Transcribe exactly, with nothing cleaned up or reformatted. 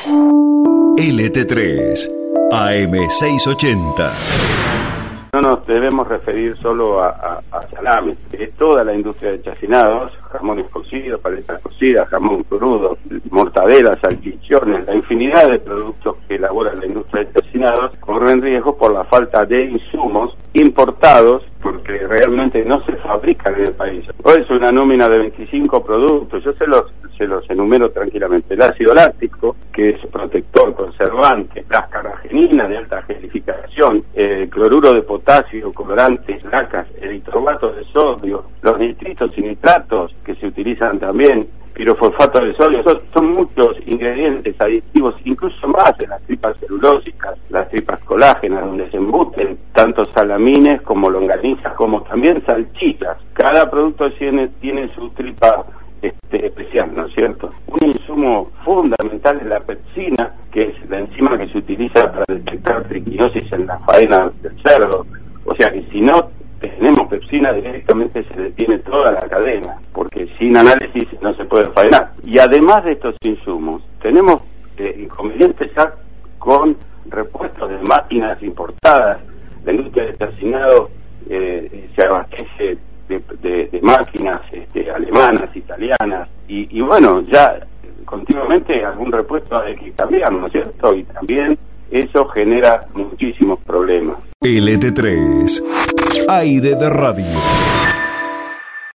L T tres, A M seiscientos ochenta. No nos debemos referir solo a, a, a salame, es toda la industria de chacinados, jamones cocidos, paletas cocidas, jamón crudo, mortadelas, salchichones, la infinidad de productos que elabora la industria de chacinados corren riesgo por la falta de insumos importados, porque realmente no se fabrican en el país. Hoy es una nómina de veinticinco productos, yo se los, se los enumero tranquilamente. El ácido láctico, que es protector, conservante, las carrageninas de alta gelificación, el cloruro de potasio, colorantes, lacas, eritrobato de sodio, los nitritos y nitratos que se utilizan también, pirofosfato de sodio, son, son muchos ingredientes aditivos, incluso más en las tripas celulósicas, las tripas colágenas, donde se embuten tanto salamines como longanizas, como también salchichas. Cada producto tiene, tiene su tripa este, especial, ¿no es cierto? Un insumo fundamental es la pepsina, que es la enzima que se utiliza para detectar triquinosis en la faena del cerdo. O sea que si no tenemos pepsina, directamente se detiene toda la cadena, porque sin análisis no se puede faenar. Y además de estos insumos, tenemos eh, inconvenientes ya con repuestos de máquinas importadas. La industria de chacinado eh, se abastece de, de, de máquinas este, alemanas, italianas, y, y bueno, ya continuamente algún repuesto hay que cambiar, ¿no es cierto? Y también eso genera muchísimos problemas. L T tres, Aire de Radio.